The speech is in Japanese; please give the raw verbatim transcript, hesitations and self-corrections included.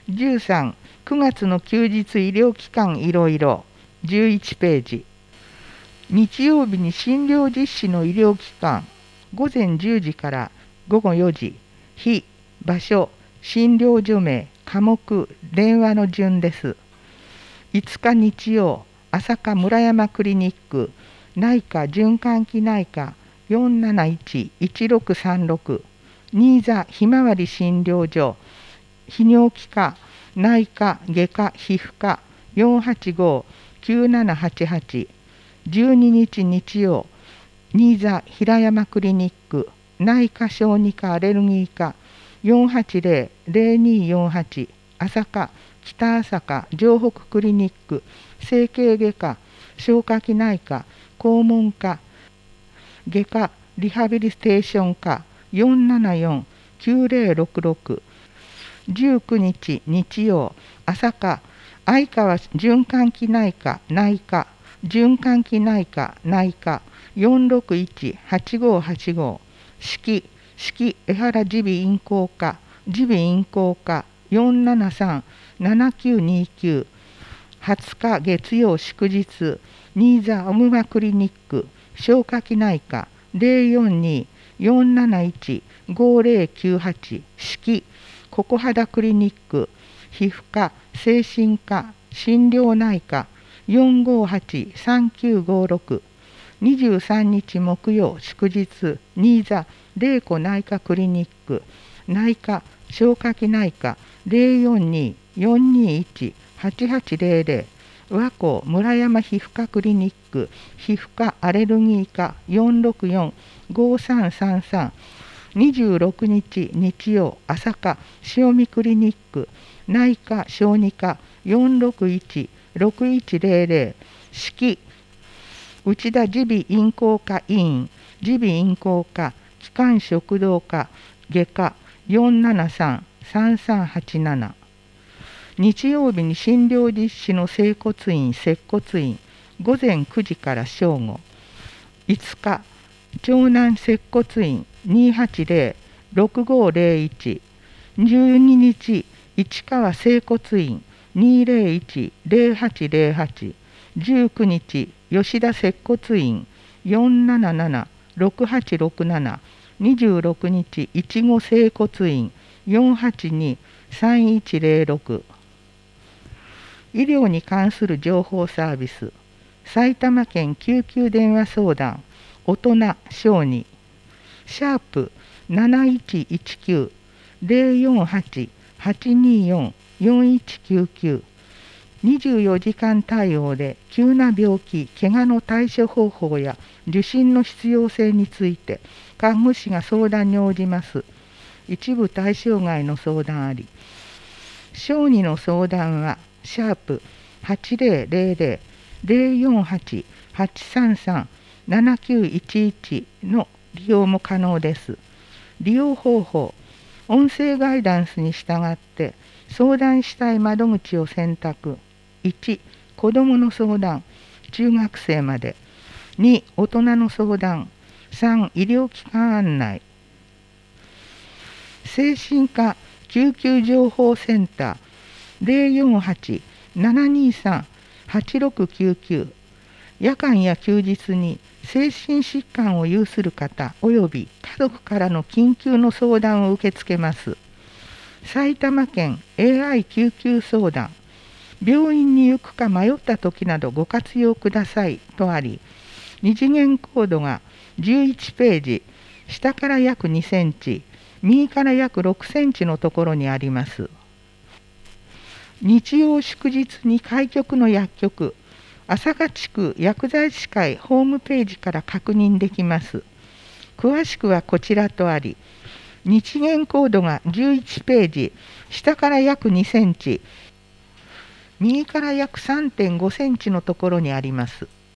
じゅうさん、くがつの休日医療機関いろいろじゅういちページ。日曜日に診療実施の医療機関、ごぜんじゅうじからごごよじ、日、場所、診療所名、科目、電話の順です。いつか日曜、朝霞村山クリニック、内科循環器内科 よんなないちいちろくさんろく、新座ひまわり診療所、泌尿器科、内科、外科、皮膚科 よんはちごきゅうななはちはち、じゅうににち日曜、新座平山クリニック、内科小児科アレルギー科 よんはちぜろ ぜろによんはち、朝霞北朝霞城北クリニック、整形外科、消化器内科、肛門科、外科リハビリテーション科 よんななよんきゅうぜろろくろく、じゅうくにち日曜、朝霞相川循環器内科内科、循環器内科内科 よんろくいちはちごはちご、四季四季江原耳鼻咽喉科耳鼻咽喉科 よんななさんななきゅうにきゅう、はつか月曜祝日、新座オムマクリニック消化器内科 ぜろよんに よんなないち ごぜろきゅうはち、四季ここ肌クリニック皮膚科精神科心療内科 よんごはちさんきゅうごろく、にじゅうさんにち木曜祝日、新座玲子内科クリニック内科消化器内科 ぜろよんに よんにいち はちはちぜろぜろ、和光村山皮膚科クリニック皮膚科アレルギー科 よんろくよん ごさんさんさん、にじゅうろくにち日曜、朝霞塩見クリニック内科小児科 よんろくいち ろくいちぜろぜろ、四季内田耳鼻咽喉科医院耳鼻咽喉科気管食道科外科 よんななさん さんさんはちなな、日曜日に診療実施の整骨院接骨院ごぜんくじから正午、いつか長南接骨院にはちぜろろくごぜろいち、じゅうににち市川整骨院にぜろいちぜろはちぜろはち、じゅうくにち吉田接骨院よんななななろくはちろくなな、にじゅうろくにちいちご整骨院よんはちにさんいちぜろろく。医療に関する情報サービス、埼玉県救急電話相談大人小児シャープなないちいちきゅう ぜろよんはち はちによん よんいちきゅうきゅう、にじゅうよじかん対応で急な病気、怪我の対処方法や受診の必要性について看護師が相談に応じます。一部対象外の相談あり。小児の相談はシャープはちぜろぜろぜろ ぜろよんはち はちさんさん ななきゅういちいちの利用も可能です。利用方法、音声ガイダンスに従って相談したい窓口を選択。いち、子どもの相談、中学生まで。に、大人の相談。さん、医療機関案内。精神科救急情報センター ぜろよんはち ななにさん はちろくきゅうきゅう、夜間や休日に精神疾患を有する方および家族からの緊急の相談を受け付けます。埼玉県 エーアイ 救急相談、病院に行くか迷った時などご活用くださいとあり、二次元コードがじゅういちページ、下から約にセンチ、右から約ろくセンチのところにあります。日曜祝日に開局の薬局、朝霞地区薬剤師会ホームページから確認できます。詳しくはこちらとあり、日元コードがじゅういちページ、下から約にセンチ、右から約 さんてんごセンチのところにあります。